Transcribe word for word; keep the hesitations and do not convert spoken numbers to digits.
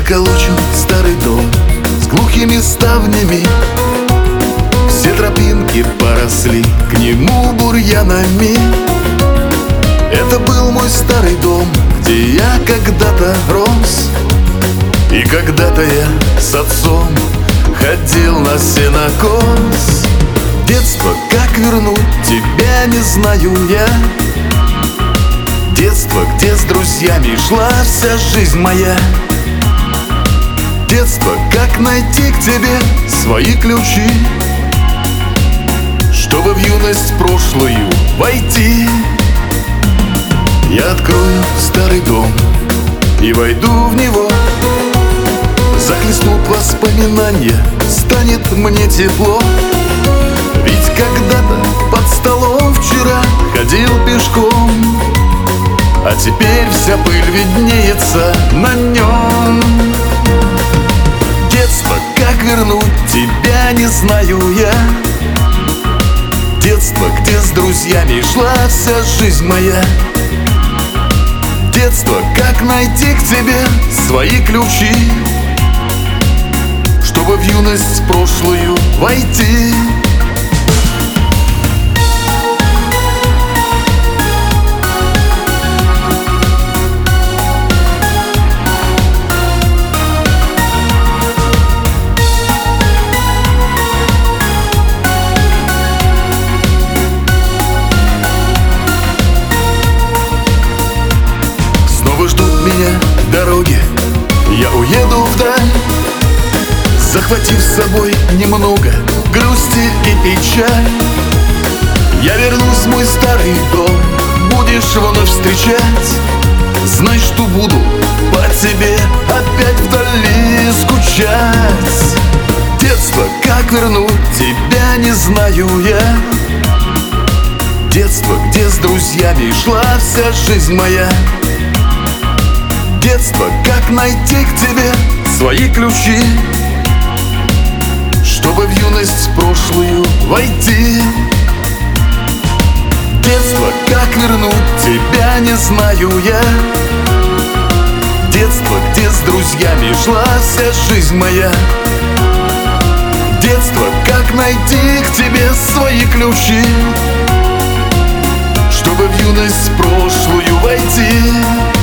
Заколочен старый дом с глухими ставнями, все тропинки поросли к нему бурьянами. Это был мой старый дом, где я когда-то рос, и когда-то я с отцом ходил на сенокос. Детство, как вернуть тебя, не знаю я. Детство, где с друзьями шла вся жизнь моя. Детство, как найти к тебе свои ключи, чтобы в юность прошлую войти. Я открою старый дом и войду в него. Захлестнут воспоминания, станет мне тепло. Ведь когда-то под столом вчера ходил пешком, а теперь вся пыль виднеется на нем. Детство, как вернуть тебя, не знаю я. Детство, где с друзьями шла вся жизнь моя. Детство, как найти к тебе свои ключи, чтобы в юность прошлую войти. Ждут меня дороги, я уеду вдаль, захватив с собой немного грусти и печаль. Я вернусь в мой старый дом, будешь вновь встречать. Знай, что буду по тебе опять вдали скучать. Детство, как вернуть тебя, не знаю я. Детство, где с друзьями шла вся жизнь моя. Детство, как найти к тебе свои ключи, чтобы в юность прошлую войти. Детство, как вернуть тебя, не знаю я. Детство, где с друзьями шла вся жизнь моя. Детство, как найти к тебе свои ключи, чтобы в юность прошлую войти.